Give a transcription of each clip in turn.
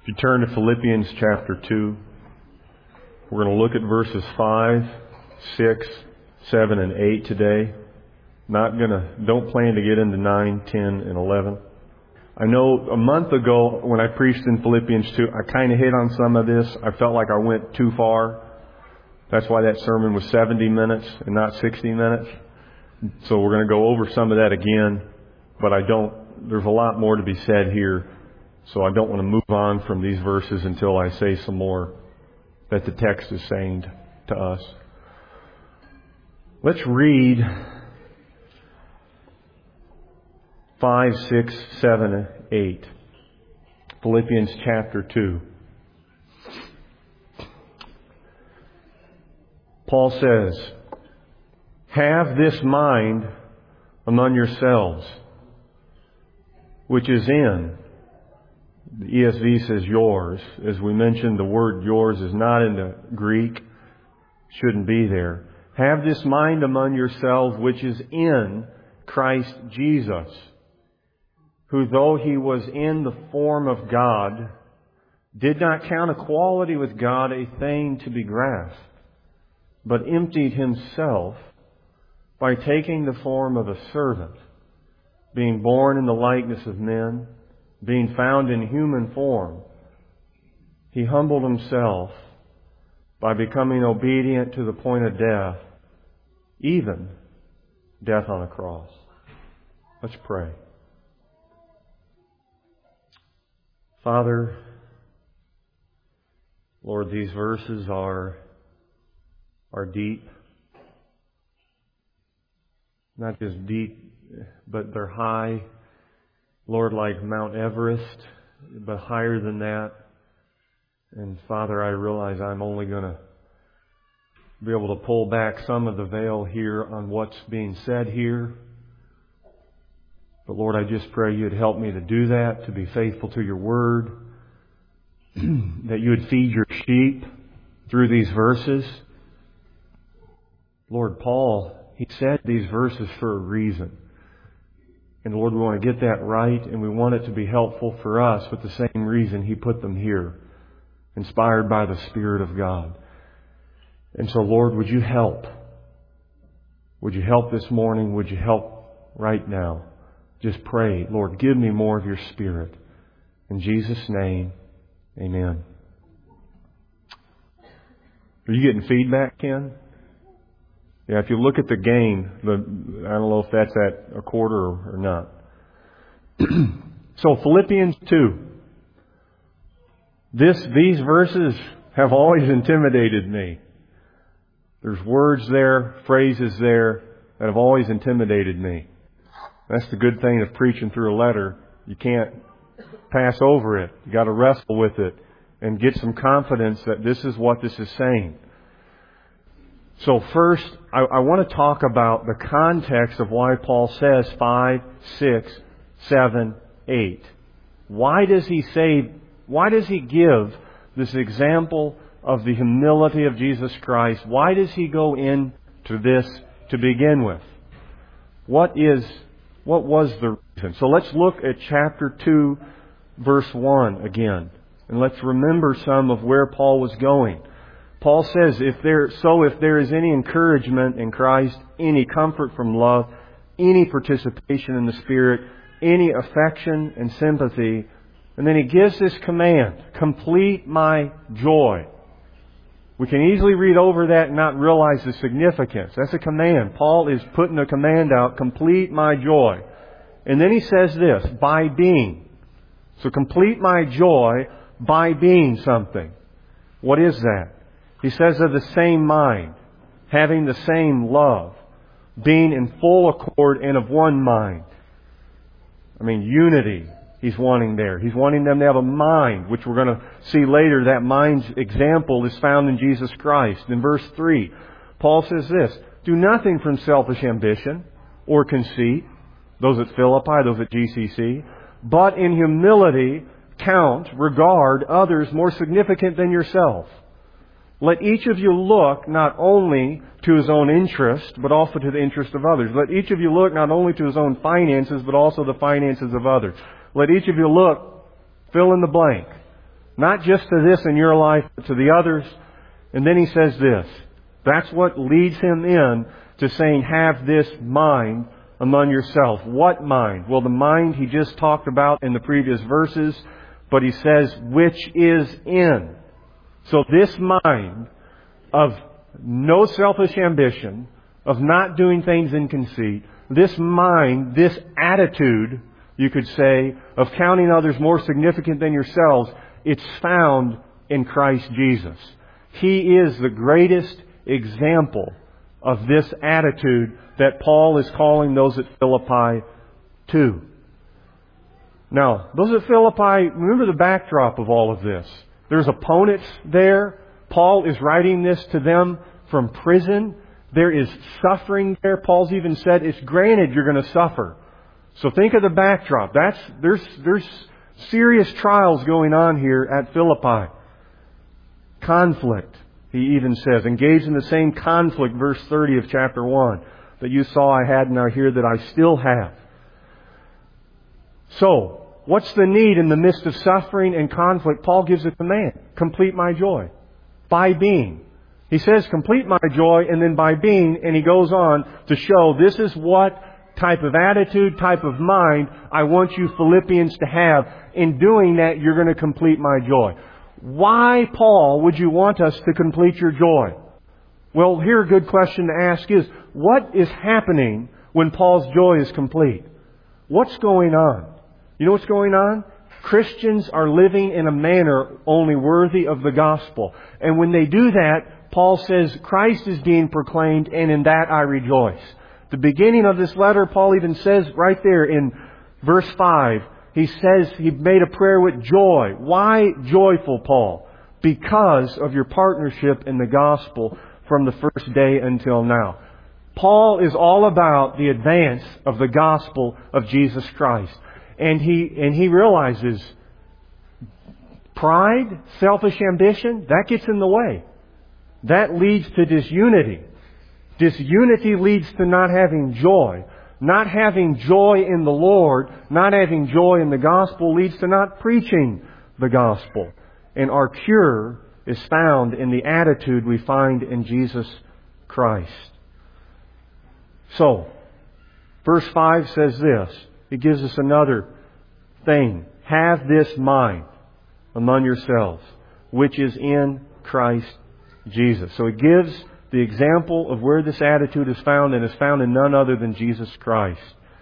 If you turn to Philippians chapter 2, we're going to look at verses 5, 6, 7, and 8 today. Don't plan to get into 9, 10, and 11. I know a month ago when I preached in Philippians 2, I kind of hit on some of this. I felt like I went too far. That's why that sermon was 70 minutes and not 60 minutes. So we're going to go over some of that again, but there's a lot more to be said here. So I don't want to move on from these verses until I say some more that the text is saying to us. Let's read 5, 6, 7, 8. Philippians chapter 2. Paul says, "Have this mind among yourselves, which is in," the ESV says yours. As we mentioned, the word yours is not in the Greek. Shouldn't be there. "Have this mind among yourselves, which is in Christ Jesus, who though He was in the form of God, did not count equality with God a thing to be grasped, but emptied Himself by taking the form of a servant, being born in the likeness of men, being found in human form. He humbled Himself by becoming obedient to the point of death, even death on a cross." Let's pray. Father, Lord, these verses are deep. Not just deep, but they're high. Lord, like Mount Everest, but higher than that. And Father, I realize I'm only going to be able to pull back some of the veil here on what's being said here. But Lord, I just pray You'd help me to do that, to be faithful to Your Word, that You would feed Your sheep through these verses. Lord, Paul, he said these verses for a reason. And Lord, we want to get that right, and we want it to be helpful for us with the same reason He put them here, inspired by the Spirit of God. And so, Lord, would You help? Would You help this morning? Would You help right now? Just pray, Lord, give me more of Your Spirit. In Jesus' name, amen. Are you getting feedback, Ken? Yeah, if you look at the gain, I don't know if that's at a quarter or not. So Philippians 2. These verses have always intimidated me. There's words there, phrases there that have always intimidated me. That's the good thing of preaching through a letter. You can't pass over it. You got to wrestle with it and get some confidence that this is what this is saying. So first, I want to talk about the context of why Paul says 5, 6, 7, 8. Why does he give this example of the humility of Jesus Christ? Why does he go into this to begin with? What was the reason? So let's look at chapter 2, verse 1 again. And let's remember some of where Paul was going. Paul says, if there is any encouragement in Christ, any comfort from love, any participation in the Spirit, any affection and sympathy, and then he gives this command, complete my joy. We can easily read over that and not realize the significance. That's a command. Paul is putting a command out, complete my joy. And then he says this, by being. So complete my joy by being something. What is that? He says of the same mind, having the same love, being in full accord and of one mind. Unity he's wanting there. He's wanting them to have a mind, which we're going to see later. That mind's example is found in Jesus Christ. In verse 3, Paul says this, do nothing from selfish ambition or conceit, those at Philippi, those at GCC, but in humility regard others more significant than yourself. Let each of you look not only to his own interest, but also to the interest of others. Let each of you look not only to his own finances, but also the finances of others. Let each of you look, fill in the blank. Not just to this in your life, but to the others. And then he says this. That's what leads him in to saying, have this mind among yourself. What mind? Well, the mind he just talked about in the previous verses, but he says, which is in. So this mind of no selfish ambition, of not doing things in conceit, this mind, this attitude, you could say, of counting others more significant than yourselves, it's found in Christ Jesus. He is the greatest example of this attitude that Paul is calling those at Philippi to. Now, those at Philippi, remember the backdrop of all of this. There's opponents there. Paul is writing this to them from prison. There is suffering there. Paul's even said, it's granted you're going to suffer. So think of the backdrop. There's serious trials going on here at Philippi. Conflict, he even says. Engaged in the same conflict, verse 30 of chapter 1, that you saw I had and I hear that I still have. So, what's the need in the midst of suffering and conflict? Paul gives a command. Complete my joy. By being. He says, complete my joy, and then by being, and he goes on to show this is what type of attitude, type of mind I want you Philippians to have. In doing that, you're going to complete my joy. Why, Paul, would you want us to complete your joy? Well, here a good question to ask is, what is happening when Paul's joy is complete? What's going on? You know what's going on? Christians are living in a manner only worthy of the gospel. And when they do that, Paul says, Christ is being proclaimed, and in that I rejoice. The beginning of this letter, Paul even says right there in verse 5, he says he made a prayer with joy. Why joyful, Paul? Because of your partnership in the gospel from the first day until now. Paul is all about the advance of the gospel of Jesus Christ. And he realizes pride, selfish ambition, that gets in the way. That leads to disunity. Disunity leads to not having joy. Not having joy in the Lord, not having joy in the gospel leads to not preaching the gospel. And our cure is found in the attitude we find in Jesus Christ. So, verse 5 says this. It gives us another thing. Have this mind among yourselves, which is in Christ Jesus. So it gives the example of where this attitude is found, and is found in none other than Jesus Christ.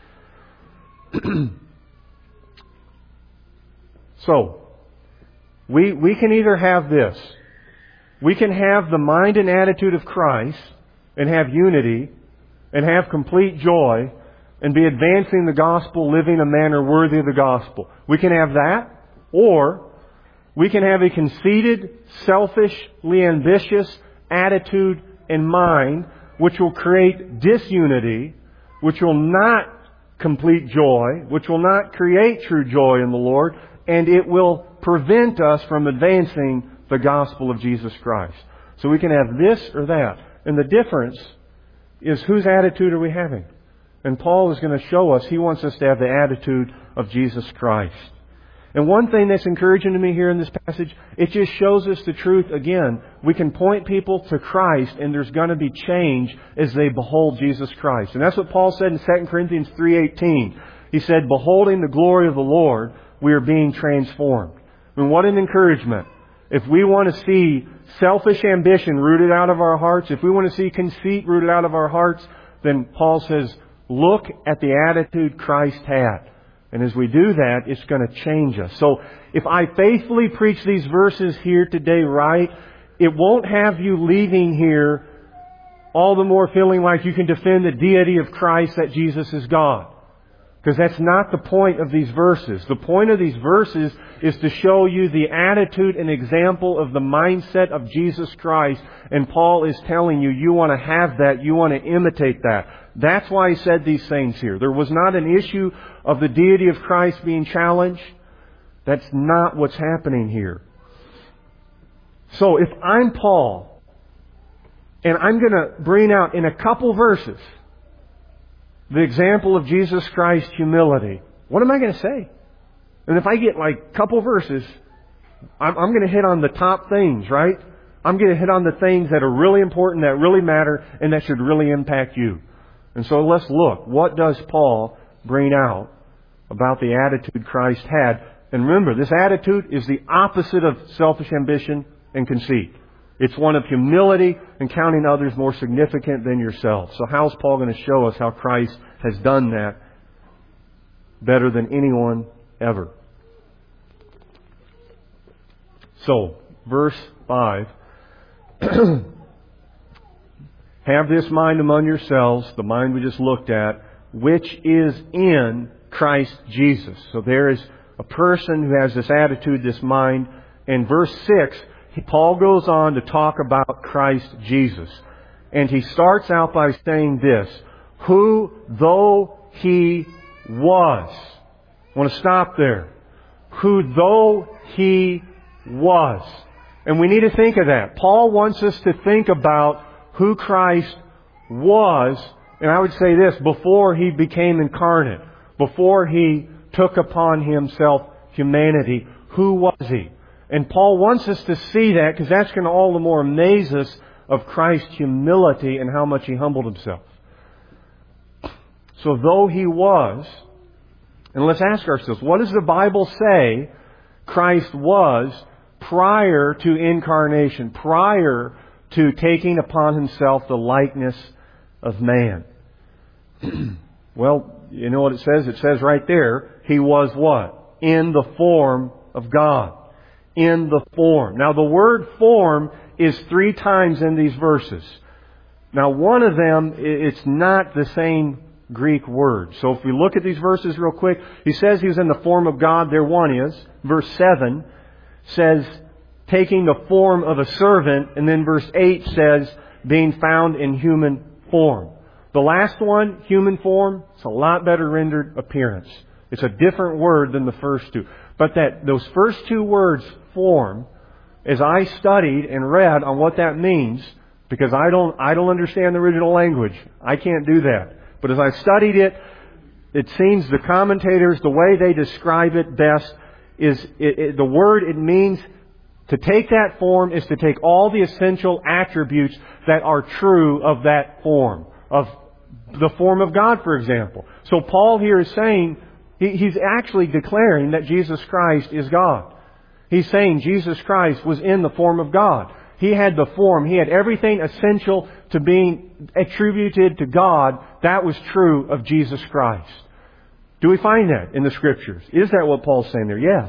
So, we can either have this. We can have the mind and attitude of Christ, and have unity, and have complete joy, and be advancing the gospel, living a manner worthy of the gospel. We can have that, or we can have a conceited, selfishly ambitious attitude and mind, which will create disunity, which will not complete joy, which will not create true joy in the Lord, and it will prevent us from advancing the gospel of Jesus Christ. So we can have this or that. And the difference is, whose attitude are we having? And Paul is going to show us he wants us to have the attitude of Jesus Christ. And one thing that's encouraging to me here in this passage, it just shows us the truth again. We can point people to Christ, and there's going to be change as they behold Jesus Christ. And that's what Paul said in 2 Corinthians 3:18. He said, beholding the glory of the Lord, we are being transformed. I mean, what an encouragement. If we want to see selfish ambition rooted out of our hearts, if we want to see conceit rooted out of our hearts, then Paul says, look at the attitude Christ had. And as we do that, it's going to change us. So if I faithfully preach these verses here today right, it won't have you leaving here all the more feeling like you can defend the deity of Christ, that Jesus is God. Because that's not the point of these verses. The point of these verses is to show you the attitude and example of the mindset of Jesus Christ. And Paul is telling you, you want to have that, you want to imitate that. That's why he said these things here. There was not an issue of the deity of Christ being challenged. That's not what's happening here. So if I'm Paul, and I'm going to bring out in a couple verses the example of Jesus Christ's humility, what am I going to say? And if I get like a couple verses, I'm going to hit on the top things, right? I'm going to hit on the things that are really important, that really matter, and that should really impact you. And so let's look. What does Paul bring out about the attitude Christ had? And remember, this attitude is the opposite of selfish ambition and conceit. It's one of humility and counting others more significant than yourself. So how's Paul going to show us how Christ has done that better than anyone ever? So, verse 5. Have this mind among yourselves, the mind we just looked at, which is in Christ Jesus. So there is a person who has this attitude, this mind. In verse 6, Paul goes on to talk about Christ Jesus. And he starts out by saying this, who though He was. I want to stop there. Who though He was. And we need to think of that. Paul wants us to think about who Christ was, and I would say this, before He became incarnate, before He took upon Himself humanity, who was He? And Paul wants us to see that because that's going to all the more amaze us of Christ's humility and how much He humbled Himself. So though He was, and let's ask ourselves, what does the Bible say Christ was prior to incarnation, prior to taking upon Himself the likeness of man? Well, you know what it says? It says right there, He was what? In the form of God. In the form. Now the word form is 3 times in these verses. Now one of them, it's not the same Greek word. So if we look at these verses real quick, He says He was in the form of God. There one is. Verse 7 says, taking the form of a servant. And then verse 8 says, being found in human form. The last one, human form, it's a lot better rendered appearance. It's a different word than the first two. But those first 2 words, form, as I studied and read on what that means, because I don't understand the original language. I can't do that. But as I studied it, it seems the commentators, the way they describe it best is the word it means to take that form is to take all the essential attributes that are true of that form, of the form of God, for example. So Paul here is saying, he's actually declaring that Jesus Christ is God. He's saying Jesus Christ was in the form of God. He had the form. He had everything essential to being attributed to God. That was true of Jesus Christ. Do we find that in the Scriptures? Is that what Paul's saying there? Yes.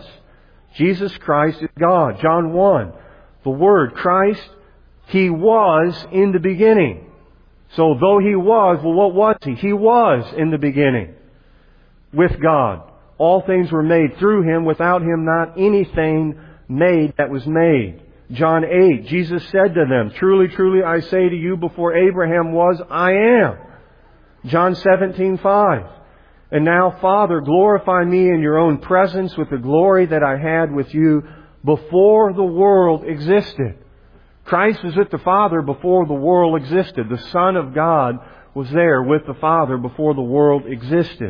Jesus Christ is God. John 1. The Word, Christ, He was in the beginning. So though He was, well, what was He? He was in the beginning with God. All things were made through Him. Without Him, not anything made that was made. John 8, Jesus said to them, truly, truly, I say to you, before Abraham was, I am. John 17:5. And now, Father, glorify me in your own presence with the glory that I had with you before the world existed. Christ was with the Father before the world existed. The Son of God was there with the Father before the world existed.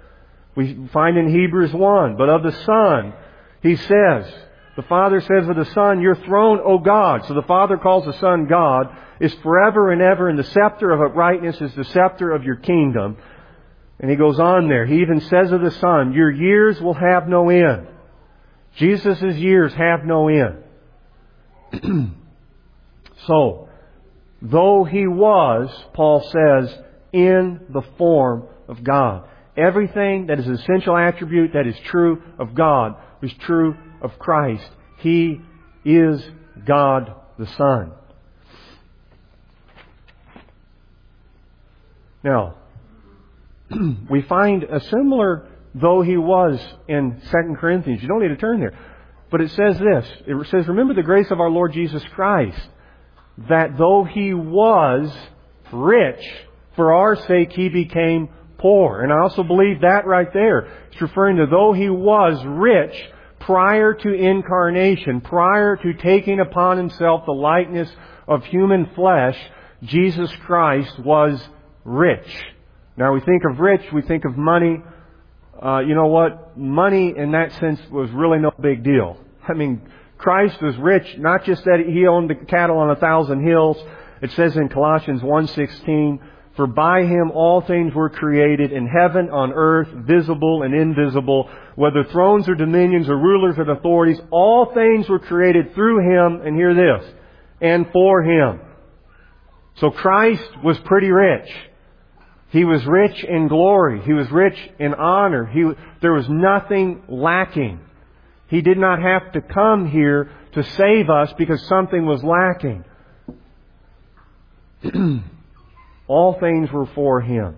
We find in Hebrews 1, but of the Son, He says, the Father says of the Son, your throne, O God. So the Father calls the Son God, is forever and ever, and the scepter of uprightness is the scepter of your kingdom. And He goes on there. He even says of the Son, your years will have no end. Jesus' years have no end. So, though He was, Paul says, in the form of God. Everything that is an essential attribute that is true of God is true of Christ. He is God the Son. Now, we find a similar though He was in 2 Corinthians. You don't need to turn there. But it says this. It says, remember the grace of our Lord Jesus Christ, that though He was rich, for our sake He became poor. And I also believe that right there. It's referring to though He was rich prior to incarnation, prior to taking upon Himself the likeness of human flesh, Jesus Christ was rich. Now we think of rich, we think of money. You know what? Money in that sense was really no big deal. I mean, Christ was rich, not just that He owned the cattle on 1,000 hills. It says in Colossians 1:16, "For by Him all things were created in heaven, on earth, visible and invisible, whether thrones or dominions or rulers or authorities, all things were created through Him," and hear this, "and for Him." So Christ was pretty rich. He was rich in glory. He was rich in honor. There was nothing lacking. He did not have to come here to save us because something was lacking. All things were for Him.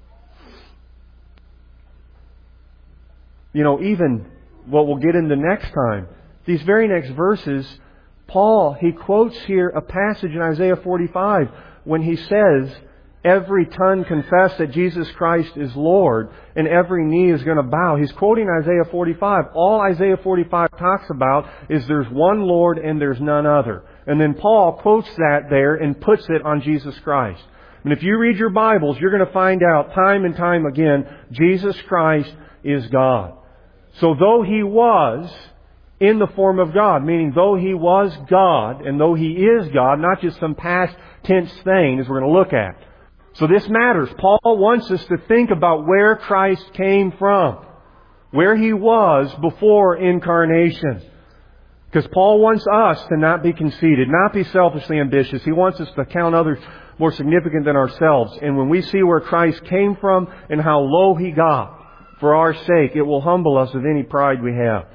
Even what we'll get into next time, these very next verses, Paul, he quotes here a passage in Isaiah 45 when he says, "Every tongue confess that Jesus Christ is Lord, and every knee is going to bow." He's quoting Isaiah 45. All Isaiah 45 talks about is there's one Lord and there's none other. And then Paul quotes that there and puts it on Jesus Christ. And if you read your Bibles, you're going to find out time and time again, Jesus Christ is God. So though He was in the form of God, meaning though He was God, and though He is God, not just some past tense thing as we're going to look at. So this matters. Paul wants us to think about where Christ came from, where He was before incarnation. Because Paul wants us to not be conceited, not be selfishly ambitious. He wants us to count others more significant than ourselves. And when we see where Christ came from and how low He got for our sake, it will humble us of any pride we have.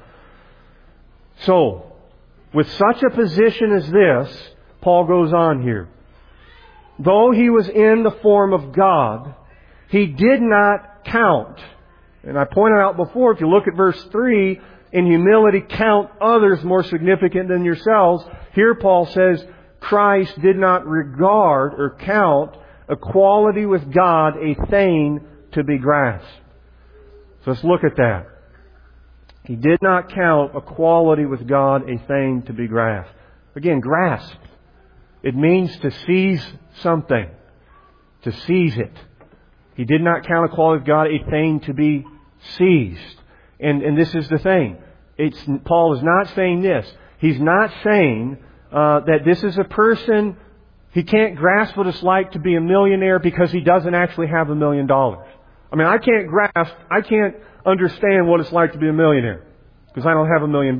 So, with such a position as this, Paul goes on here. Though He was in the form of God, He did not count. And I pointed out before, if you look at verse 3, in humility count others more significant than yourselves. Here Paul says, Christ did not regard or count equality with God a thing to be grasped. So let's look at that. He did not count equality with God a thing to be grasped. Again, grasp. It means to seize something. To seize it. He did not count equality with God a thing to be seized. And this is the thing. Paul is not saying this. He's not saying that this is a person, he can't grasp what it's like to be a millionaire because he doesn't actually have $1 million. I mean, I can't understand what it's like to be a millionaire because I don't have $1 million.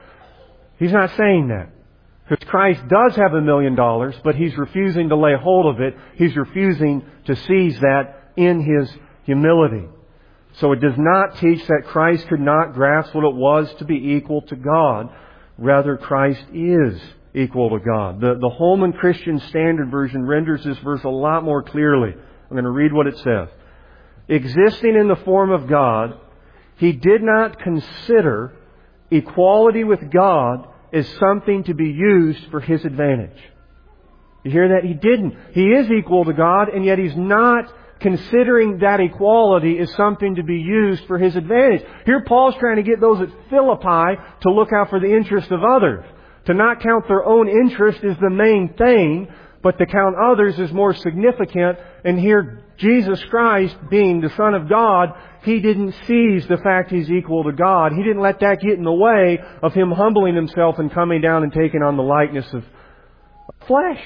He's not saying that. Because Christ does have $1 million, but He's refusing to lay hold of it. He's refusing to seize that in His humility. So it does not teach that Christ could not grasp what it was to be equal to God. Rather, Christ is equal to God. The Holman Christian Standard Version renders this verse a lot more clearly. I'm going to read what it says. Existing in the form of God, He did not consider equality with God as something to be used for His advantage. You hear that? He didn't. He is equal to God, and yet He's not considering that equality as something to be used for His advantage. Here Paul's trying to get those at Philippi to look out for the interest of others. To not count their own interest is the main thing, but to count others is more significant. And here Jesus Christ, being the Son of God, He didn't seize the fact He's equal to God. He didn't let that get in the way of Him humbling Himself and coming down and taking on the likeness of flesh.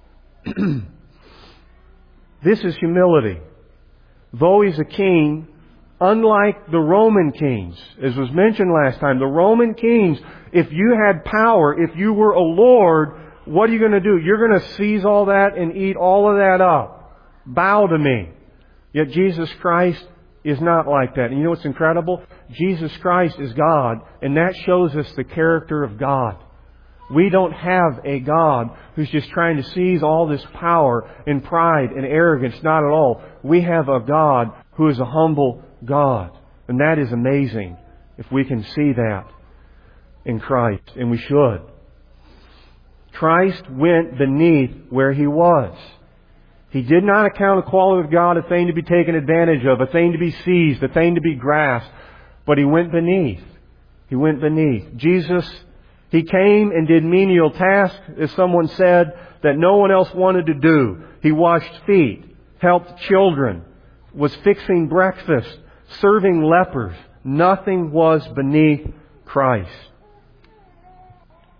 This is humility. Though He's a king, unlike the Roman kings, as was mentioned last time, the Roman kings, if you had power, if you were a lord, what are you going to do? You're going to seize all that and eat all of that up. Bow to me. Yet Jesus Christ is not like that. And you know what's incredible? Jesus Christ is God, and that shows us the character of God. We don't have a God who's just trying to seize all this power and pride and arrogance. Not at all. We have a God who is a humble God. And that is amazing if we can see that in Christ. And we should. Christ went beneath where He was. He did not account equality with God a thing to be taken advantage of, a thing to be seized, a thing to be grasped. But He went beneath. He went beneath. Jesus, He came and did menial tasks, as someone said, that no one else wanted to do. He washed feet, helped children, was fixing breakfast, serving lepers. Nothing was beneath Christ.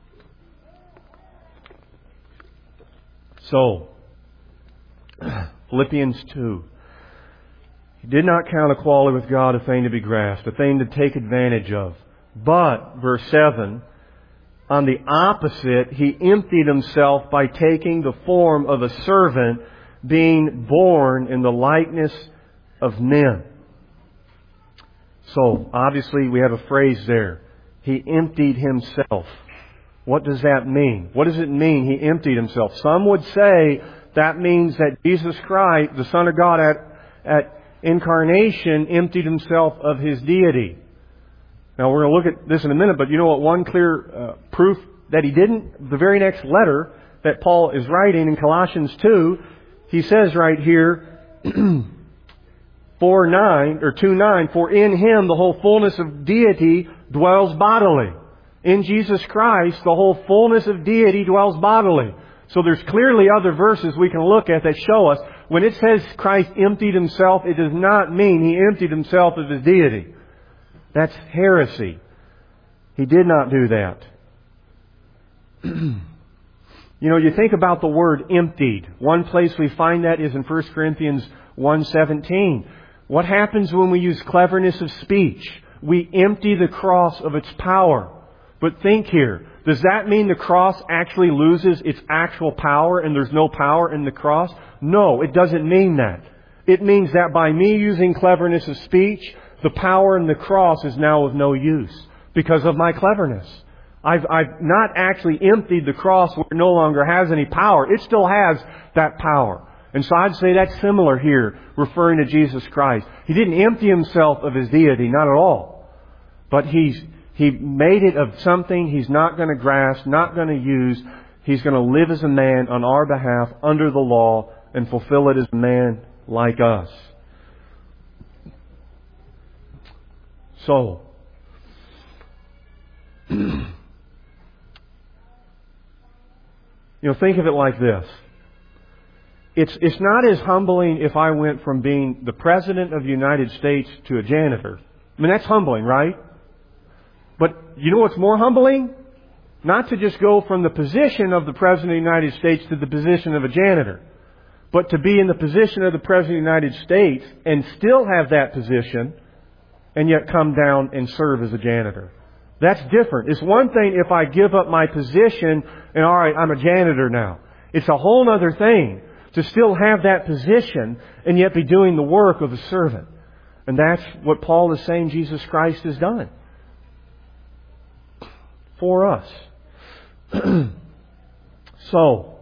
So, Philippians 2. He did not count equality with God a thing to be grasped, a thing to take advantage of. But, verse 7, on the opposite, He emptied Himself by taking the form of a servant, being born in the likeness of men. So, obviously, we have a phrase there. He emptied Himself. What does that mean? What does it mean He emptied Himself? Some would say that means that Jesus Christ, the Son of God at incarnation, emptied Himself of His deity. Now we're going to look at this in a minute, but you know what? One clear proof that He didn't, the very next letter that Paul is writing in Colossians 2, he says right here, 2:9, for in Him the whole fullness of deity dwells bodily. In Jesus Christ, the whole fullness of deity dwells bodily. So there's clearly other verses we can look at that show us when it says Christ emptied Himself, it does not mean He emptied Himself of His deity. That's heresy. He did not do that. You think about the word emptied. One place we find that is in 1 Corinthians 1:17. What happens when we use cleverness of speech? We empty the cross of its power. But think here. Does that mean the cross actually loses its actual power and there's no power in the cross? No, it doesn't mean that. It means that by me using cleverness of speech, the power in the cross is now of no use because of my cleverness. I've not actually emptied the cross where it no longer has any power. It still has that power. And so I'd say that's similar here, referring to Jesus Christ. He didn't empty Himself of His deity, not at all. But He made it of something He's not going to grasp, not going to use. He's going to live as a man on our behalf under the law and fulfill it as a man like us. So, think of it like this. It's not as humbling if I went from being the President of the United States to a janitor. I mean, that's humbling, right? But you know what's more humbling? Not to just go from the position of the President of the United States to the position of a janitor, but to be in the position of the President of the United States and still have that position and yet come down and serve as a janitor. That's different. It's one thing if I give up my position and all right, I'm a janitor now. It's a whole other thing to still have that position and yet be doing the work of a servant. And that's what Paul is saying Jesus Christ has done for us. So,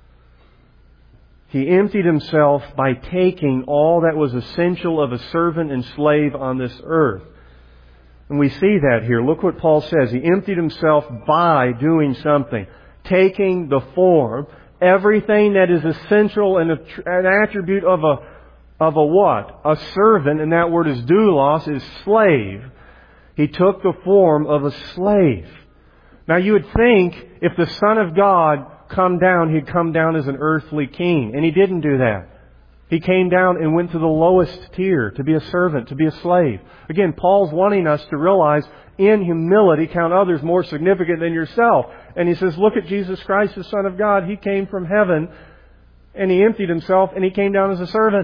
He emptied Himself by taking all that was essential of a servant and slave on this earth. And we see that here. Look what Paul says. He emptied Himself by doing something. Taking the form, everything that is essential and an attribute of a what? A servant, and that word is doulos, is slave. He took the form of a slave. Now you would think if the Son of God come down, He'd come down as an earthly king. And He didn't do that. He came down and went to the lowest tier, to be a servant, to be a slave. Again, Paul's wanting us to realize, in humility, count others more significant than yourself. And he says, look at Jesus Christ, the Son of God. He came from heaven, and He emptied Himself, and He came down as a servant.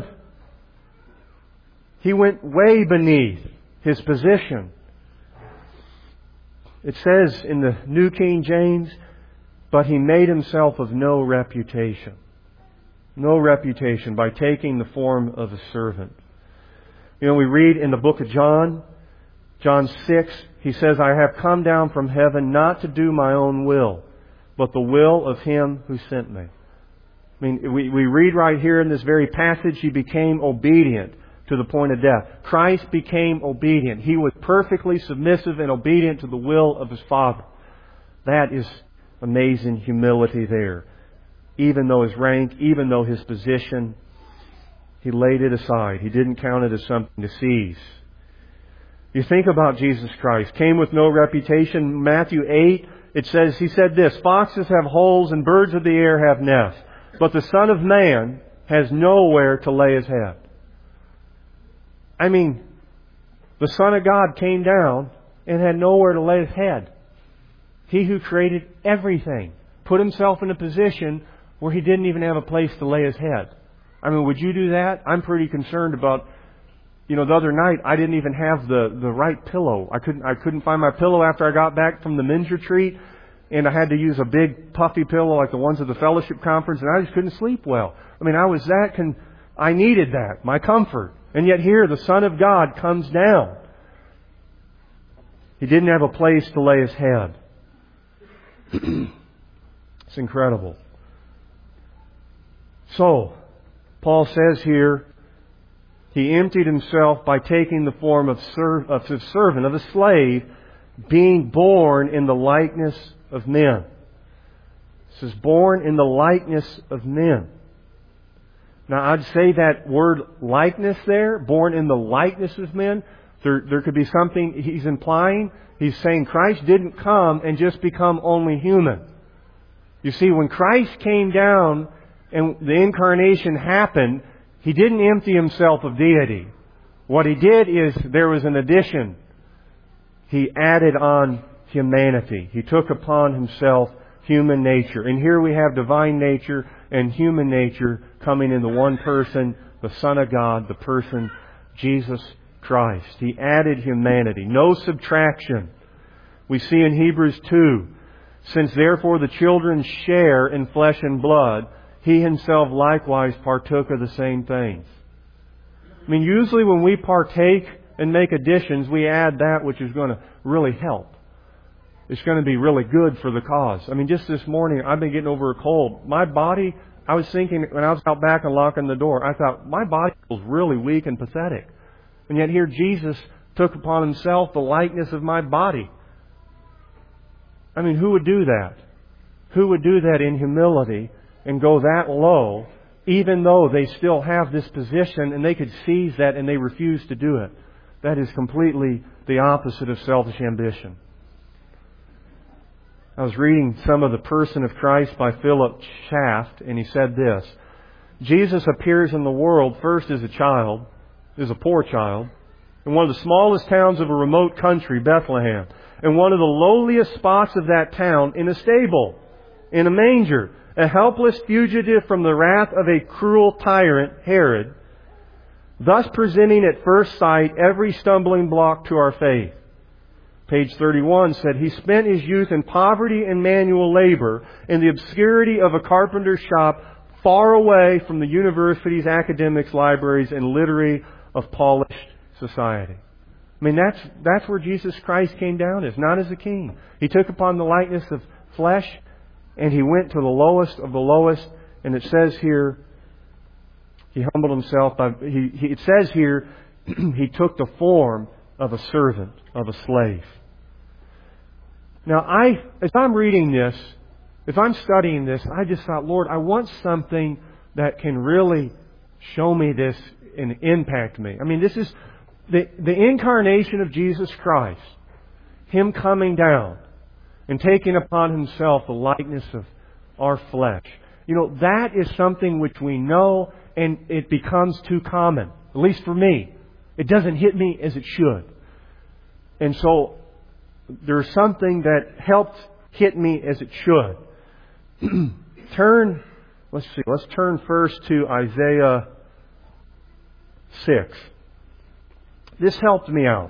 He went way beneath His position. It says in the New King James, but He made Himself of no reputation. No reputation by taking the form of a servant. We read in the book of John 6, He says, I have come down from heaven not to do my own will, but the will of Him who sent me. I mean, we read right here in this very passage, He became obedient to the point of death. Christ became obedient. He was perfectly submissive and obedient to the will of His Father. That is amazing humility there. Even though His rank, even though His position, He laid it aside. He didn't count it as something to seize. You think about Jesus Christ. Came with no reputation. Matthew 8, it says, He said this, foxes have holes and birds of the air have nests, but the Son of Man has nowhere to lay His head. I mean, the Son of God came down and had nowhere to lay His head. He who created everything put Himself in a position where He didn't even have a place to lay His head. I mean, would you do that? I'm pretty concerned about, the other night I didn't even have the right pillow. I couldn't find my pillow after I got back from the men's retreat, and I had to use a big puffy pillow like the ones at the fellowship conference, and I just couldn't sleep well. I mean, I needed that, my comfort. And yet here the Son of God comes down. He didn't have a place to lay His head. It's incredible. So, Paul says here, He emptied Himself by taking the form of a servant, of a slave, being born in the likeness of men. It says, born in the likeness of men. Now, I'd say that word likeness there, born in the likeness of men, there could be something he's implying. He's saying Christ didn't come and just become only human. You see, when Christ came down and the incarnation happened, He didn't empty Himself of deity. What He did is there was an addition. He added on humanity. He took upon Himself human nature. And here we have divine nature and human nature coming into one person, the Son of God, the person Jesus Christ. He added humanity. No subtraction. We see in Hebrews 2, since therefore the children share in flesh and blood, He Himself likewise partook of the same things. I mean, usually when we partake and make additions, we add that which is going to really help. It's going to be really good for the cause. I mean, just this morning, I've been getting over a cold. My body, I was thinking, when I was out back and locking the door, I thought, my body feels really weak and pathetic. And yet here Jesus took upon Himself the likeness of my body. I mean, who would do that? Who would do that in humility and go that low, even though they still have this position and they could seize that and they refuse to do it? That is completely the opposite of selfish ambition. I was reading some of The Person of Christ by Philip Schaff, and he said this: Jesus appears in the world first as a child, as a poor child, in one of the smallest towns of a remote country, Bethlehem, in one of the lowliest spots of that town, in a stable, in a manger, a helpless fugitive from the wrath of a cruel tyrant, Herod, thus presenting at first sight every stumbling block to our faith. Page 31 said, He spent His youth in poverty and manual labor in the obscurity of a carpenter's shop far away from the universities, academics, libraries, and literary of polished society. I mean, that's where Jesus Christ came down as, not as a king. He took upon the likeness of flesh and He went to the lowest of the lowest. And it says here, He humbled Himself. It says here, He took the form of a servant, of a slave. Now, as I'm reading this, as I'm studying this, I just thought, Lord, I want something that can really show me this and impact me. I mean, this is the incarnation of Jesus Christ. Him coming down and taking upon Himself the likeness of our flesh. That is something which we know, and it becomes too common. At least for me. It doesn't hit me as it should. And so, there's something that helped hit me as it should. Let's turn first to Isaiah 6. This helped me out.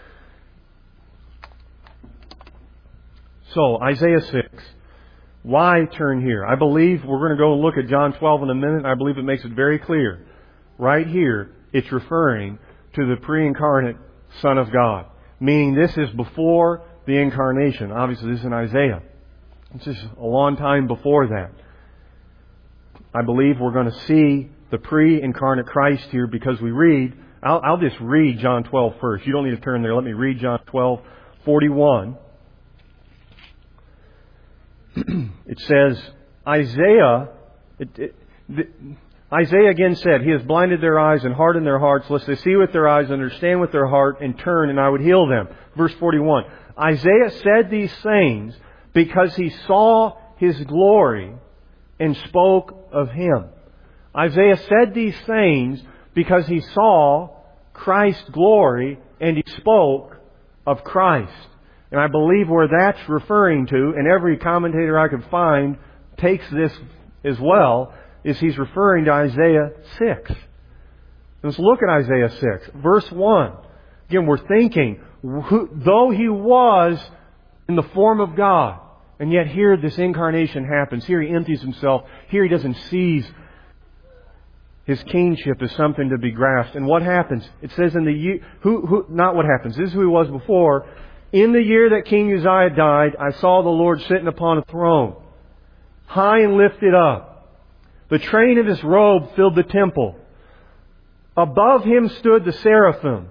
So, Isaiah 6. Why turn here? I believe we're going to go and look at John 12 in a minute. I believe it makes it very clear. Right here, it's referring to the pre-incarnate Son of God. Meaning this is before the incarnation. Obviously, this is in Isaiah. This is a long time before that. I believe we're going to see the pre-incarnate Christ here because we read... I'll just read John 12 first. You don't need to turn there. Let me read John 12:41. It says, Isaiah again said, He has blinded their eyes and hardened their hearts, lest they see with their eyes, understand with their heart, and turn, and I would heal them. Verse 41. Isaiah said these things because he saw His glory and spoke of Him. Isaiah said these things because he saw Christ's glory and he spoke of Christ. And I believe where that's referring to, and every commentator I could find takes this as well, is He's referring to Isaiah 6. Let's look at Isaiah 6, verse 1. Again, we're thinking, though He was in the form of God, and yet here this incarnation happens. Here He empties Himself. Here He doesn't seize His kingship as something to be grasped. And what happens? It says in the year, not what happens. This is who He was before. In the year that King Uzziah died, I saw the Lord sitting upon a throne, high and lifted up. The train of His robe filled the temple. Above Him stood the seraphim.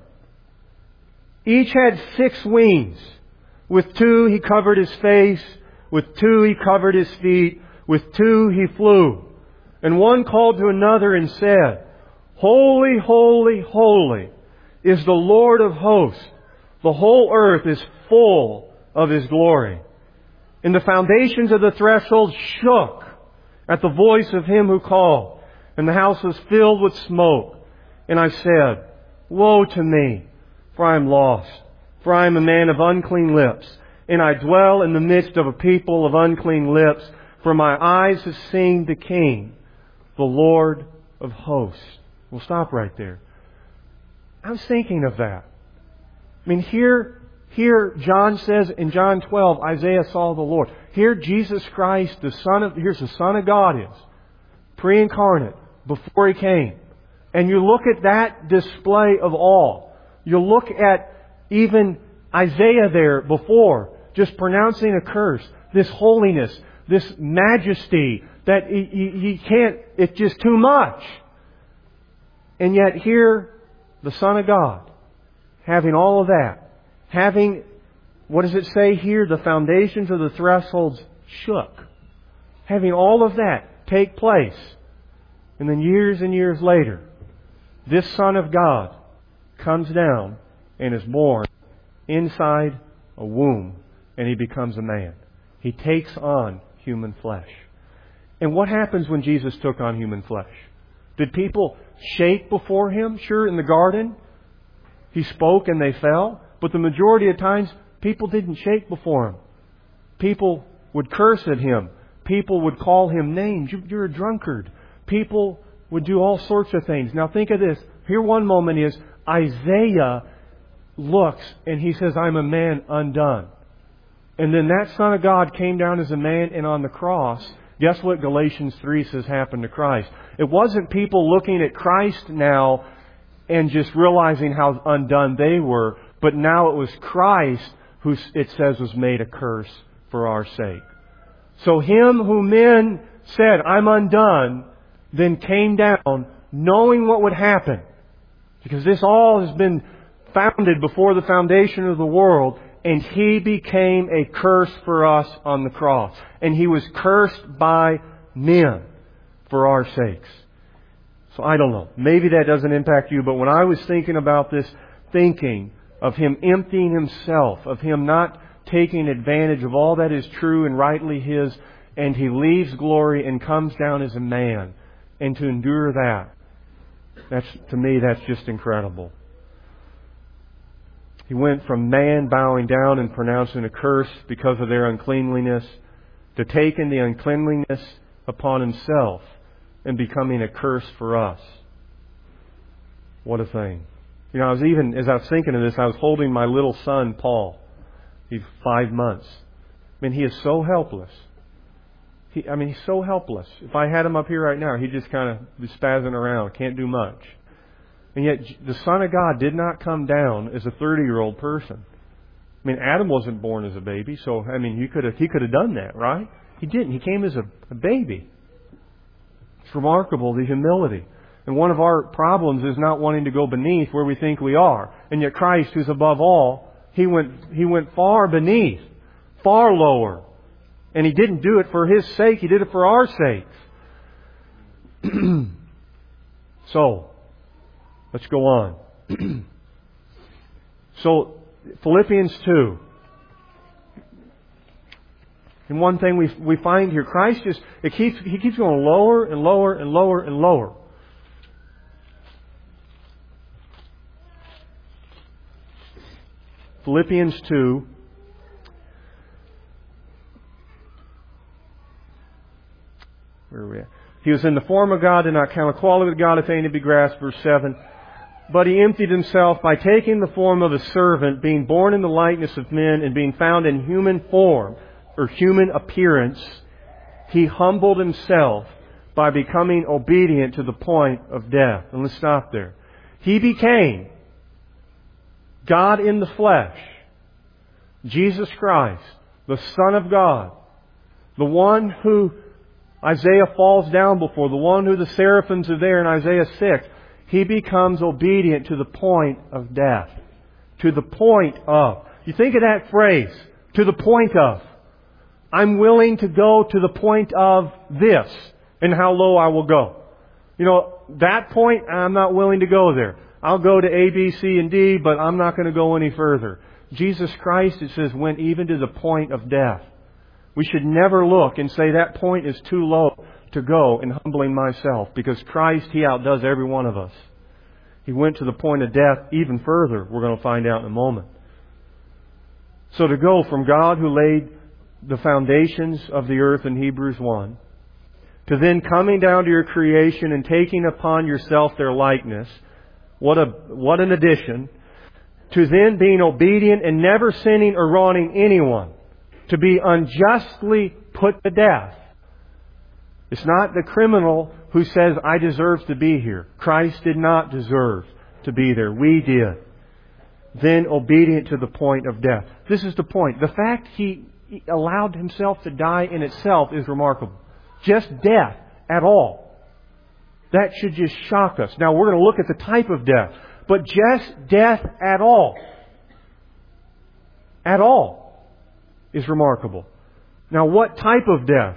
Each had 6 wings. With 2 He covered His face. With 2 He covered His feet. With 2 He flew. And one called to another and said, Holy, holy, holy is the Lord of hosts. The whole earth is full of His glory. And the foundations of the threshold shook at the voice of Him who called. And the house was filled with smoke. And I said, Woe to me, for I am lost. For I am a man of unclean lips. And I dwell in the midst of a people of unclean lips. For my eyes have seen the King, the Lord of hosts. We'll stop right there. I was thinking of that. I mean, here John says in John 12, Isaiah saw the Lord. Here Jesus Christ, here's the Son of God is, pre-incarnate, before He came. And you look at that display of awe. You look at even Isaiah there before, just pronouncing a curse. This holiness, this majesty, that he can't, it's just too much. And yet here, the Son of God, having all of that, having, what does it say here? The foundations of the thresholds shook. Having all of that take place. And then years and years later, this Son of God comes down and is born inside a womb, and He becomes a man. He takes on human flesh. And what happens when Jesus took on human flesh? Did people shake before Him? Sure, in the garden, He spoke and they fell. But the majority of times, people didn't shake before Him. People would curse at Him. People would call Him names. You're a drunkard. People would do all sorts of things. Now think of this. Here one moment is Isaiah looks and he says, I'm a man undone. And then that Son of God came down as a man, and on the cross, guess what Galatians 3 says happened to Christ? It wasn't people looking at Christ now and just realizing how undone they were, but now it was Christ who it says was made a curse for our sake. So Him who men said, I'm undone, then came down knowing what would happen. Because this all has been founded before the foundation of the world, and He became a curse for us on the cross. And He was cursed by men for our sakes. So I don't know. Maybe that doesn't impact you, but when I was thinking about this, thinking of Him emptying Himself, of Him not taking advantage of all that is true and rightly His, and He leaves glory and comes down as a man, and to endure that, to me, that's just incredible. He went from man bowing down and pronouncing a curse because of their uncleanliness to taking the uncleanliness upon Himself and becoming a curse for us. What a thing. You know, as I was thinking of this, I was holding my little son, Paul. He's 5 months. I mean, he is so helpless. He's so helpless. If I had him up here right now, he'd just kind of be spazzing around, can't do much. And yet, the Son of God did not come down as a 30-year-old person. I mean, Adam wasn't born as a baby, so, he could have done that, right? He didn't. He came as a baby. It's remarkable, the humility. And one of our problems is not wanting to go beneath where we think we are. And yet Christ, who's above all, He went far beneath, far lower. And He didn't do it for His sake, He did it for our sakes. So, let's go on. So, Philippians 2. And one thing we find here, Christ He keeps going lower and lower and lower and lower. Philippians 2. Where are we at? He was in the form of God, did not count equality with God a thing to be grasped, verse 7. But He emptied Himself by taking the form of a servant, being born in the likeness of men, and being found in human form, or human appearance. He humbled Himself by becoming obedient to the point of death. And let's stop there. He became God in the flesh, Jesus Christ, the Son of God, the one who Isaiah falls down before, the one who the seraphims are there in Isaiah 6. He becomes obedient to the point of death. To the point of. You think of that phrase, to the point of. I'm willing to go to the point of this and how low I will go. You know, that point, I'm not willing to go there. I'll go to A, B, C, and D, but I'm not going to go any further. Jesus Christ, it says, went even to the point of death. We should never look and say that point is too low to go in humbling myself, because Christ, He outdoes every one of us. He went to the point of death even further, we're going to find out in a moment. So to go from God who laid the foundations of the earth in Hebrews 1, to then coming down to your creation and taking upon yourself their likeness, what an addition, to then being obedient and never sinning or wronging anyone, to be unjustly put to death. It's not the criminal who says, I deserve to be here. Christ did not deserve to be there. We did. Then obedient to the point of death. This is the point. The fact He allowed Himself to die in itself is remarkable. Just death at all. That should just shock us. Now we're going to look at the type of death. But just death at all is remarkable. Now what type of death?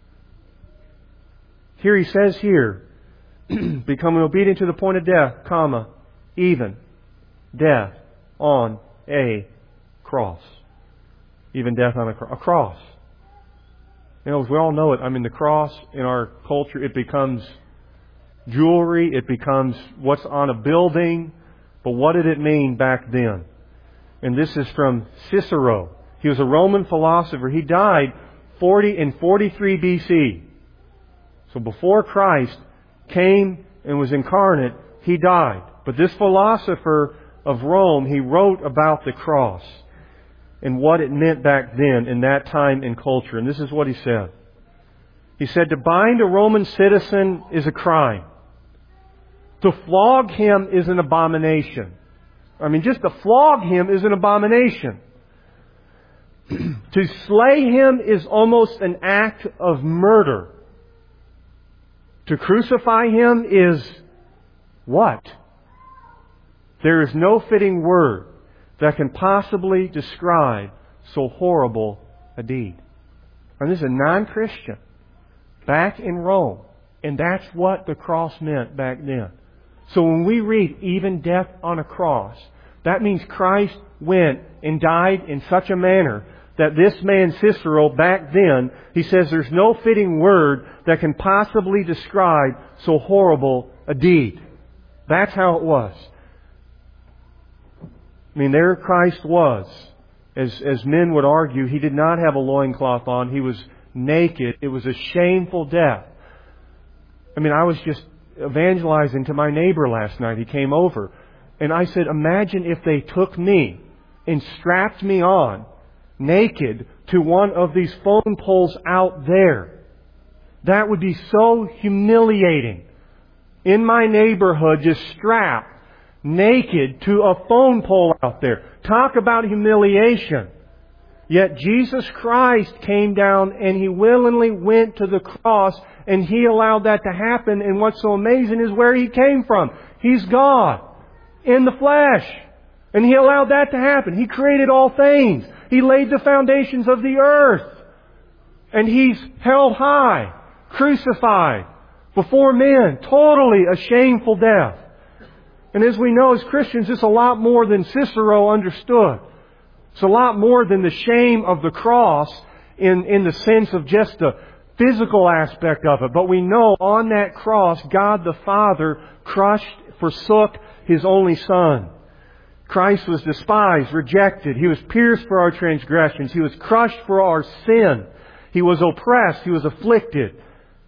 Here He says here, becoming obedient to the point of death, comma, even death on a cross. Even death on a cross. You know, as we all know it, I mean, the cross in our culture, it becomes jewelry, it becomes what's on a building. But what did it mean back then? And this is from Cicero. He was a Roman philosopher. He died 43 BC. So before Christ came and was incarnate, He died. But this philosopher of Rome, he wrote about the cross and what it meant back then in that time and culture. And this is what he said. He said, to bind a Roman citizen is a crime. To flog him is an abomination. I mean, just to flog him is an abomination. To slay him is almost an act of murder. To crucify him is what? There is no fitting word that can possibly describe so horrible a deed. And this is a non-Christian back in Rome. And that's what the cross meant back then. So when we read even death on a cross, that means Christ went and died in such a manner that this man Cicero back then, he says there's no fitting word that can possibly describe so horrible a deed. That's how it was. I mean, there Christ was. As men would argue, He did not have a loincloth on. He was naked. It was a shameful death. I mean, I was just evangelizing to my neighbor last night. He came over. And I said, imagine if they took me and strapped me on naked to one of these phone poles out there. That would be so humiliating. In my neighborhood, just strapped naked to a phone pole out there. Talk about humiliation. Yet Jesus Christ came down and He willingly went to the cross, and He allowed that to happen. And what's so amazing is where He came from. He's God in the flesh. And He allowed that to happen. He created all things. He laid the foundations of the earth. And He's held high, crucified before men. Totally a shameful death. And as we know as Christians, it's a lot more than Cicero understood. It's a lot more than the shame of the cross in the sense of just the physical aspect of it. But we know on that cross, God the Father forsook His only Son. Christ was despised, rejected. He was pierced for our transgressions. He was crushed for our sin. He was oppressed. He was afflicted.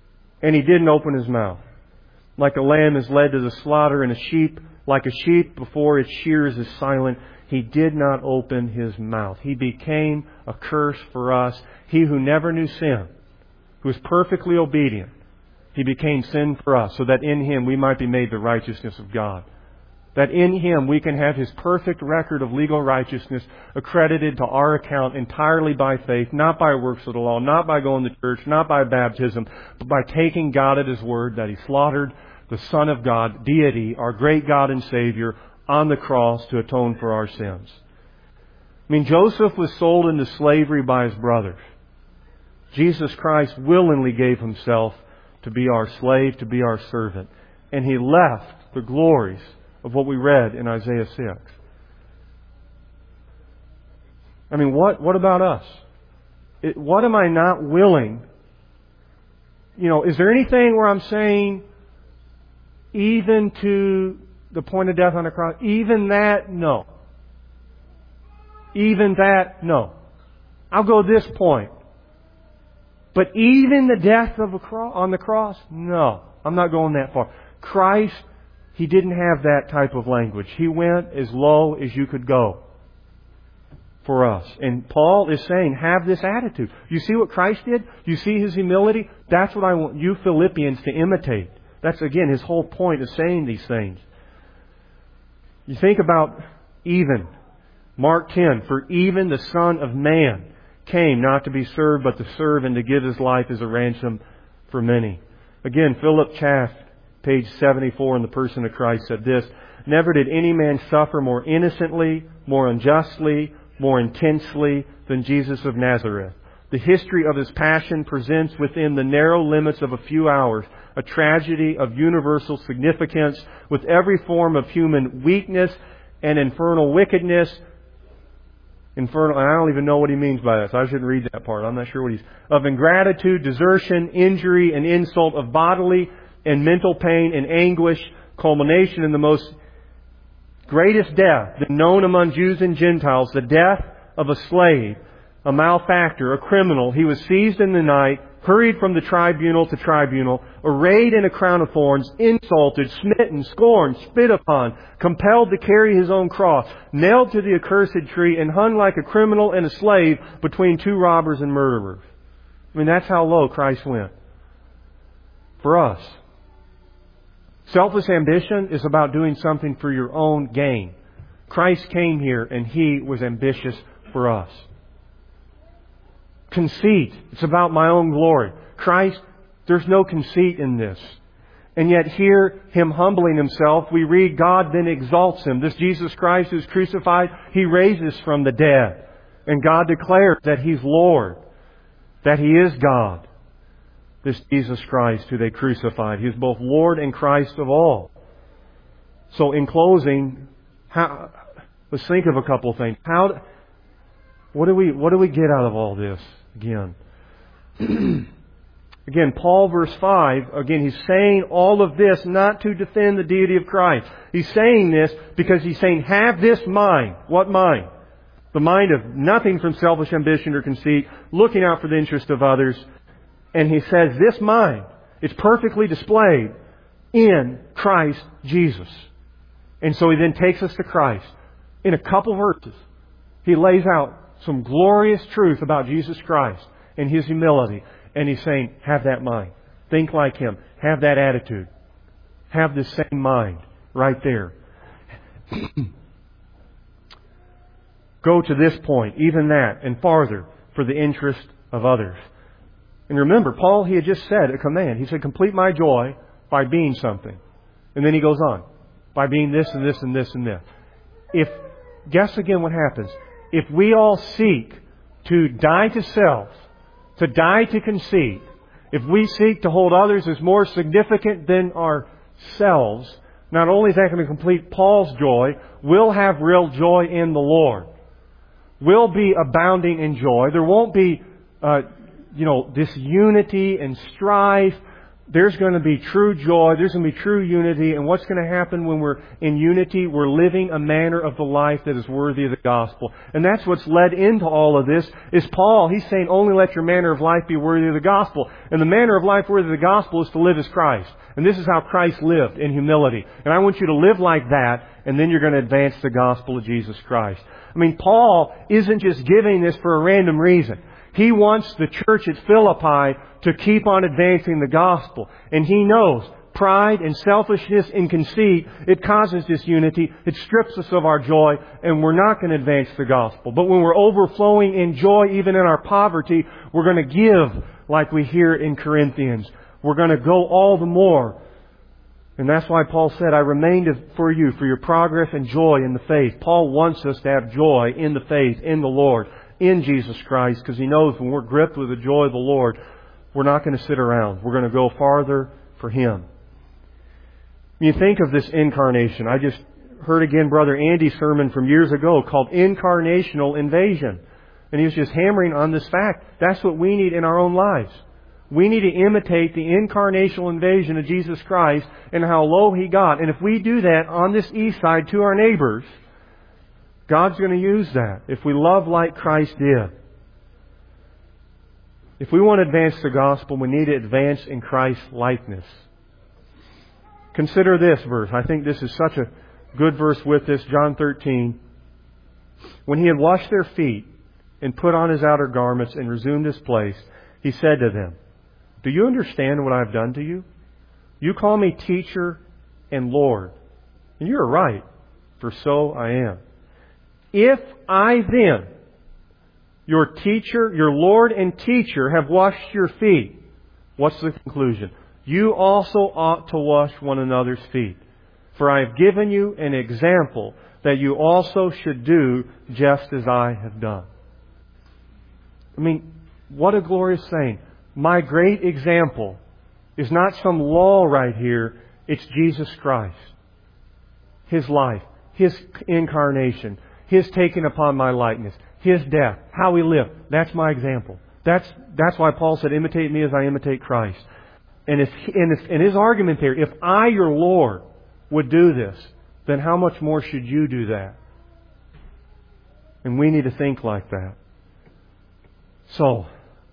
And He didn't open His mouth. Like a lamb is led to the slaughter, and like a sheep before its shears is silent, He did not open His mouth. He became a curse for us. He who never knew sin, who was perfectly obedient, He became sin for us, so that in Him we might be made the righteousness of God. That in Him we can have His perfect record of legal righteousness accredited to our account entirely by faith, not by works of the law, not by going to church, not by baptism, but by taking God at His word that He slaughtered the Son of God, deity, our great God and Savior, on the cross to atone for our sins. I mean, Joseph was sold into slavery by his brothers. Jesus Christ willingly gave Himself to be our slave, to be our servant. And He left the glories of what we read in Isaiah 6. I mean, what about us? What am I not willing? Is there anything where I'm saying, even to the point of death on the cross, even that, no. Even that, no. I'll go this point. But even the death on the cross, no. I'm not going that far. Christ, He didn't have that type of language. He went as low as you could go for us. And Paul is saying, have this attitude. You see what Christ did? You see His humility? That's what I want you Philippians to imitate. That's, again, his whole point of saying these things. You think about even. Mark 10, for even the Son of Man came not to be served, but to serve and to give His life as a ransom for many. Again, Philip Chaff, page 74, in the person of Christ, said this: never did any man suffer more innocently, more unjustly, more intensely than Jesus of Nazareth. The history of His passion presents within the narrow limits of a few hours a tragedy of universal significance, with every form of human weakness and infernal wickedness. Infernal, I don't even know what he means by that, so I shouldn't read that part. I'm not sure what he's... Of ingratitude, desertion, injury, and insult, of bodily and mental pain and anguish, culmination in the most greatest death known among Jews and Gentiles, the death of a slave, a malefactor, a criminal. He was seized in the night, hurried from the tribunal to tribunal, arrayed in a crown of thorns, insulted, smitten, scorned, spit upon, compelled to carry His own cross, nailed to the accursed tree, and hung like a criminal and a slave between two robbers and murderers. I mean, that's how low Christ went. For us. Selfish ambition is about doing something for your own gain. Christ came here and He was ambitious for us. Conceit. It's about my own glory. Christ, there's no conceit in this. And yet here, Him humbling Himself, we read God then exalts Him. This Jesus Christ who's crucified, He raises from the dead. And God declares that He's Lord. That He is God. This Jesus Christ who they crucified. He is both Lord and Christ of all. So in closing, let's think of a couple of things. What do we get out of all this? Again, Paul verse 5, again, he's saying all of this not to defend the deity of Christ. He's saying this because he's saying, have this mind. What mind? The mind of nothing from selfish ambition or conceit, looking out for the interest of others. And he says this mind is perfectly displayed in Christ Jesus. And so he then takes us to Christ. In a couple verses, he lays out some glorious truth about Jesus Christ and His humility. And He's saying, have that mind. Think like Him. Have that attitude. Have the same mind right there. Go to this point, even that, and farther, for the interest of others. And remember, Paul, he had just said a command. He said, complete my joy by being something. And then he goes on, by being this and this and this and this. Guess again what happens. If we all seek to die to self, to die to conceit, if we seek to hold others as more significant than ourselves, not only is that going to complete Paul's joy, we'll have real joy in the Lord. We'll be abounding in joy. There won't be, this unity and strife, there's going to be true joy, there's going to be true unity, and what's going to happen when we're in unity? We're living a manner of the life that is worthy of the gospel. And that's what's led into all of this, is Paul, he's saying, only let your manner of life be worthy of the gospel. And the manner of life worthy of the gospel is to live as Christ. And this is how Christ lived, in humility. And I want you to live like that, and then you're going to advance the gospel of Jesus Christ. I mean, Paul isn't just giving this for a random reason. He wants the church at Philippi to keep on advancing the gospel. And he knows pride and selfishness and conceit, it causes disunity, it strips us of our joy, and we're not going to advance the gospel. But when we're overflowing in joy, even in our poverty, we're going to give like we hear in Corinthians. We're going to go all the more. And that's why Paul said, I remained for you, for your progress and joy in the faith. Paul wants us to have joy in the faith, in the Lord, in Jesus Christ, because he knows when we're gripped with the joy of the Lord, we're not going to sit around. We're going to go farther for Him. When you think of this incarnation, I just heard again Brother Andy's sermon from years ago called Incarnational Invasion. And he was just hammering on this fact. That's what we need in our own lives. We need to imitate the incarnational invasion of Jesus Christ and how low He got. And if we do that on this east side to our neighbors, God's going to use that if we love like Christ did. If we want to advance the gospel, we need to advance in Christ's likeness. Consider this verse. I think this is such a good verse with this. John 13. When He had washed their feet and put on His outer garments and resumed His place, He said to them, do you understand what I have done to you? You call me teacher and Lord. And you are right, for so I am. If I then, your teacher, your Lord and teacher, have washed your feet, what's the conclusion? You also ought to wash one another's feet. For I have given you an example that you also should do just as I have done. I mean, what a glorious saying. My great example is not some law right here. It's Jesus Christ. His life, His incarnation, His taking upon my likeness, His death, how He lived. That's my example. That's why Paul said, imitate me as I imitate Christ. And in his argument there, if I, your Lord, would do this, then how much more should you do that? And we need to think like that. So,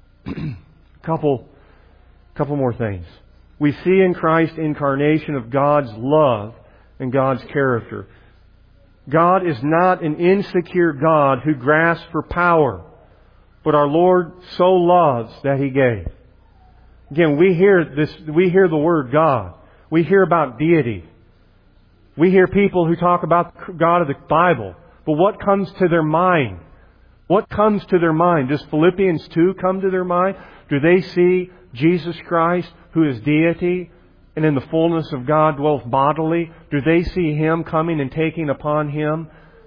couple more things. We see in Christ incarnation of God's love and God's character. God is not an insecure God who grasps for power, but our Lord so loves that He gave. Again, we hear the word God. We hear about deity. We hear people who talk about the God of the Bible. But what comes to their mind? What comes to their mind? Does Philippians 2 come to their mind? Do they see Jesus Christ, who is deity, and in the fullness of God dwells bodily? Do they see Him coming and taking upon Him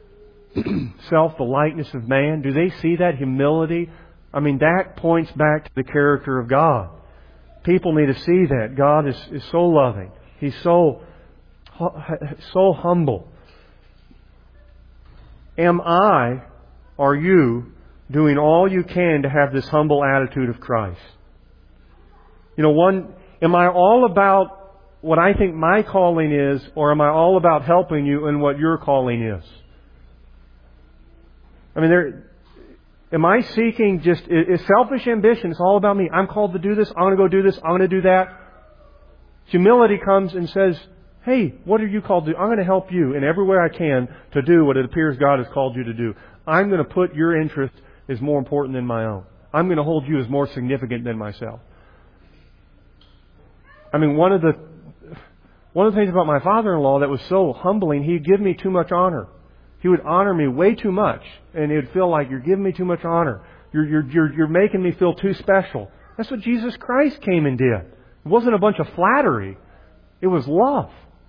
self the likeness of man? Do they see that humility? I mean, that points back to the character of God. People need to see that. God is so loving. He's so humble. Are you doing all you can to have this humble attitude of Christ? Am I all about what I think my calling is, or am I all about helping you in what your calling is? I mean, am I seeking is selfish ambition? It's all about me. I'm called to do this. I'm going to go do this. I'm going to do that. Humility comes and says, hey, what are you called to do? I'm going to help you in every way I can to do what it appears God has called you to do. I'm going to put your interest as more important than my own. I'm going to hold you as more significant than myself. I mean, one of the things about my father-in-law that was so humbling, he'd give me too much honor. He would honor me way too much, and it would feel like you're giving me too much honor. You're making me feel too special. That's what Jesus Christ came and did. It wasn't a bunch of flattery. It was love.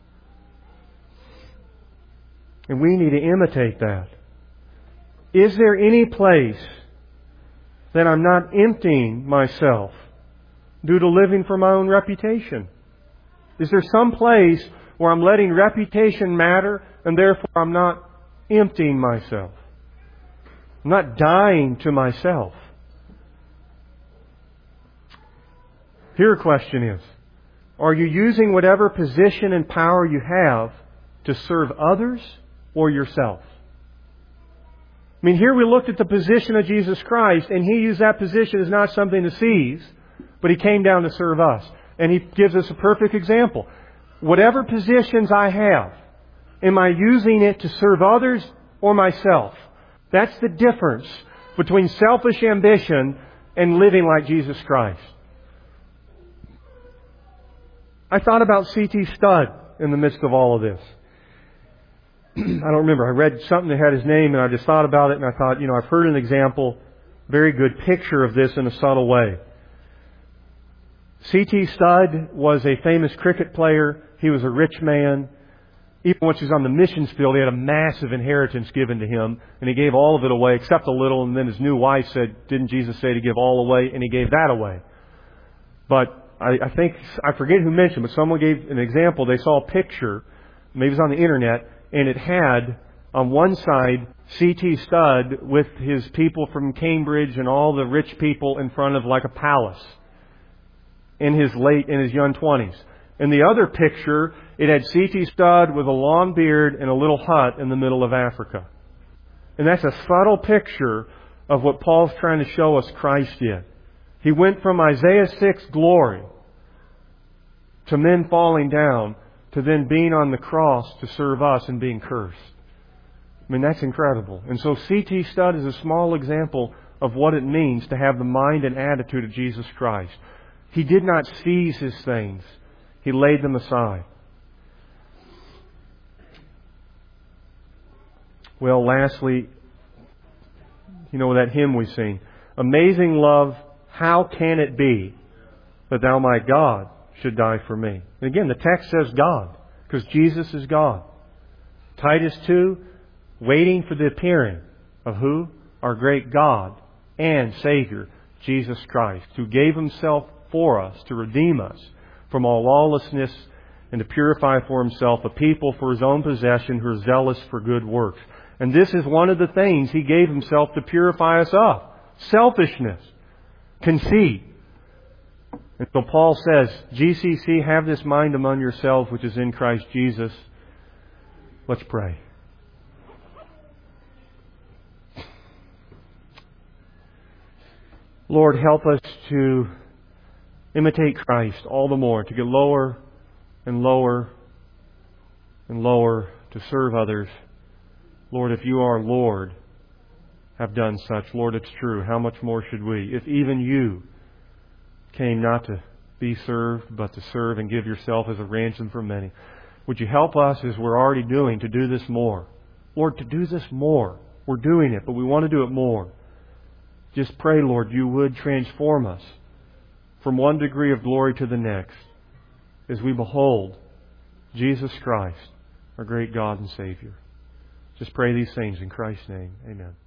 And we need to imitate that. Is there any place that I'm not emptying myself due to living for my own reputation? Is there some place where I'm letting reputation matter and therefore I'm not emptying myself? I'm not dying to myself. Here a question is, Are you using whatever position and power you have to serve others or yourself? I mean, here we looked at the position of Jesus Christ, and He used that position as not something to seize, but He came down to serve us. And He gives us a perfect example. Whatever positions I have, am I using it to serve others or myself? That's the difference between selfish ambition and living like Jesus Christ. I thought about C.T. Studd in the midst of all of this. I don't remember. I read something that had his name and I just thought about it and I thought, I've heard an example, very good picture of this in a subtle way. C.T. Studd was a famous cricket player. He was a rich man. Even once he was on the missions field, he had a massive inheritance given to him, and he gave all of it away except a little, and then his new wife said, didn't Jesus say to give all away? And he gave that away. But I think, I forget who mentioned, but someone gave an example. They saw a picture, maybe it was on the internet, and it had on one side C.T. Studd with his people from Cambridge and all the rich people in front of like a palace in his young 20s. In the other picture, it had C.T. Studd with a long beard and a little hut in the middle of Africa. And that's a subtle picture of what Paul's trying to show us Christ did. He went from Isaiah 6 glory to men falling down to then being on the cross to serve us and being cursed. I mean, that's incredible. And so C.T. Studd is a small example of what it means to have the mind and attitude of Jesus Christ. He did not seize His things. He laid them aside. Well, lastly, that hymn we sing. Amazing love, how can it be that Thou, my God, should die for me? And again, the text says God, because Jesus is God. Titus 2, waiting for the appearing of who? Our great God and Savior, Jesus Christ, who gave Himself for us to redeem us from all lawlessness and to purify for Himself a people for His own possession who are zealous for good works. And this is one of the things He gave Himself to purify us of. Selfishness. Conceit. And so Paul says, GCC, have this mind among yourselves which is in Christ Jesus. Let's pray. Lord, help us to imitate Christ all the more, to get lower and lower and lower, to serve others. Lord, if You, our Lord, have done such, Lord, it's true. How much more should we? If even You came not to be served, but to serve and give Yourself as a ransom for many, would You help us, as we're already doing, to do this more? Lord, to do this more. We're doing it, but we want to do it more. Just pray, Lord, You would transform us from one degree of glory to the next as we behold Jesus Christ, our great God and Savior. Just pray these things in Christ's name. Amen.